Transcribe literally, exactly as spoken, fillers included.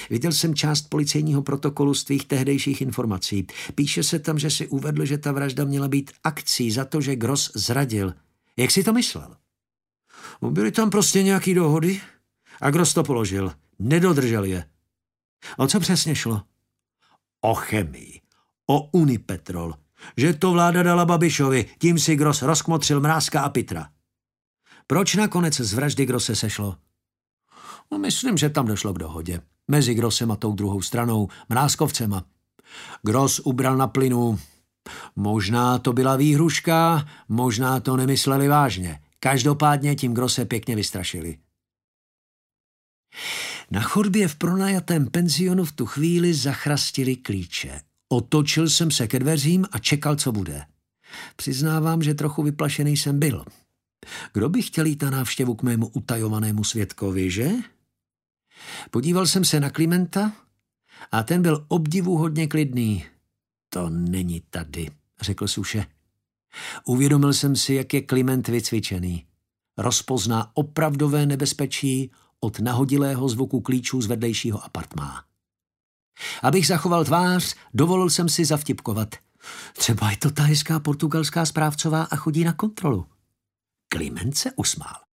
Viděl jsem část policejního protokolu z tvých tehdejších informací. Píše se tam, že si uvedl, že ta vražda měla být akcí za to, že Gross zradil. Jak jsi to myslel? Byly tam prostě nějaký dohody a Gross to položil. Nedodržel je. O co přesně šlo? O chemii. O Unipetrol. Že to vláda dala Babišovi, tím si Gross rozkmotřil Mrázka a Pitra. Proč nakonec z vraždy Grosse sešlo? No, myslím, že tam došlo k dohodě. Mezi Grossem a tou druhou stranou, Mrázkovcema. Gross ubral na plynu. Možná to byla výhruška, možná to nemysleli vážně. Každopádně tím Grosse pěkně vystrašili. Na chodbě v pronajatém penzionu v tu chvíli zachrastili klíče. Otočil jsem se ke dveřím a čekal, co bude. Přiznávám, že trochu vyplašený jsem byl. Kdo by chtěl jít na návštěvu k mému utajovanému svědkovi, že? Podíval jsem se na Klimenta a ten byl obdivuhodně klidný. To není tady, řekl suše. Uvědomil jsem si, jak je Kliment vycvičený. Rozpozná opravdové nebezpečí od nahodilého zvuku klíčů z vedlejšího apartmá. Abych zachoval tvář, dovolil jsem si zavtipkovat. Třeba je to ta hezká portugalská správcová a chodí na kontrolu. Kliment se usmál.